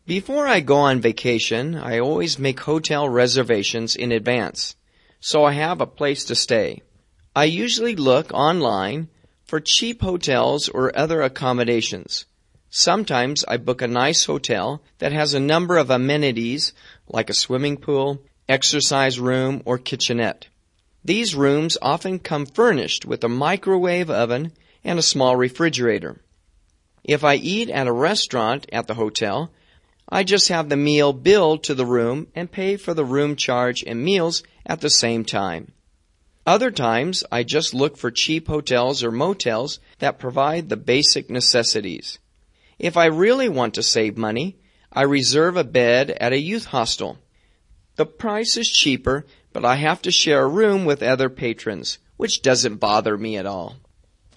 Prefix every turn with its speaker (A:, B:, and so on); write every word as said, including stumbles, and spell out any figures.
A: Before I go on vacation, I always make hotel reservations in advance, so I have a place to stay. I usually look online for cheap hotels or other accommodations. Sometimes I book a nice hotel that has a number of amenities like a swimming pool, exercise room, or kitchenette. These rooms often come furnished with a microwave oven and a small refrigerator. If I eat at a restaurant at the hotel, I just have the meal billed to the room and pay for the room charge and meals at the same time. Other times, I just look for cheap hotels or motels that provide the basic necessities. If I really want to save money, I reserve a bed at a youth hostel. The price is cheaper, but I have to share a room with other patrons, which doesn't bother me at all.